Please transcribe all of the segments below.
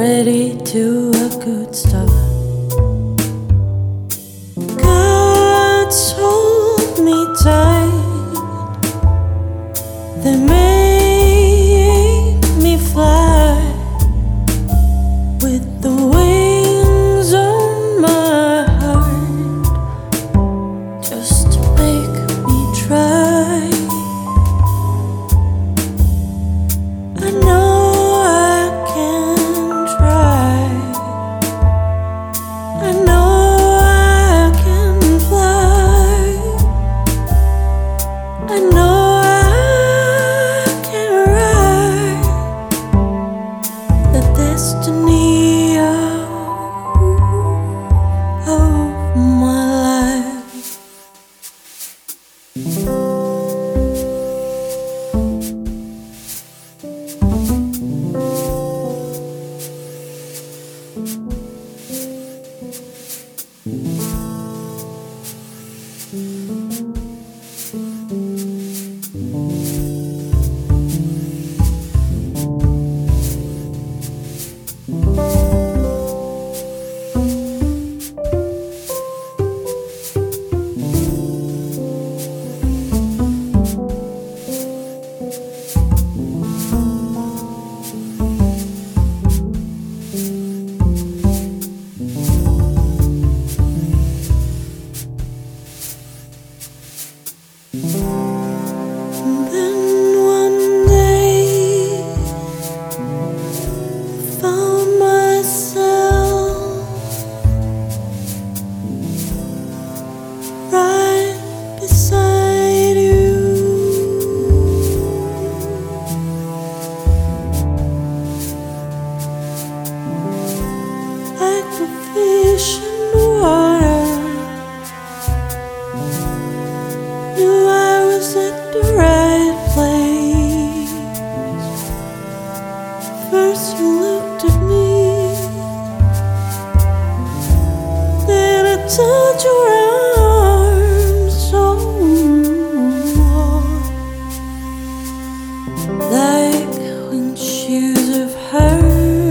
ready to a good start. God hold me tight. They make me fly with the wings on my heart, just to make me try. I know destiny of my life. Then one day found myself right beside you, like the fish in the water. Knew I was at the right place. First you looked at me, then I touched your arms so warm, like windshields of her.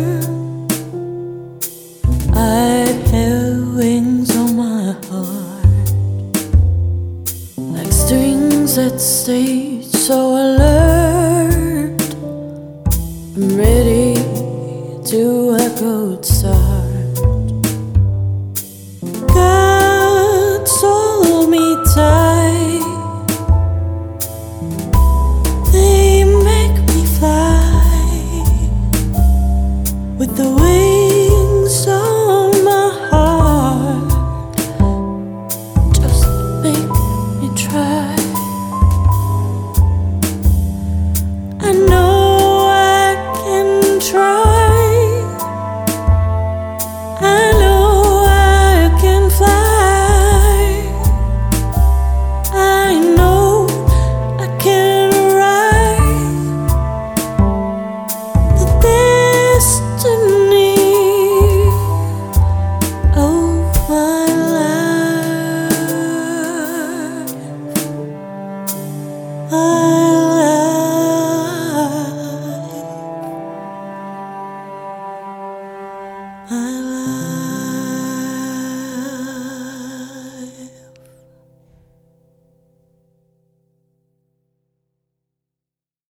I held wings on my heart, like strings that stay so alert. I'm ready to a good start. God hold me tight. They make me fly with the wings on my heart, just make me try. I know I can try. I know I can fly. I know I can ride the destiny of my life. My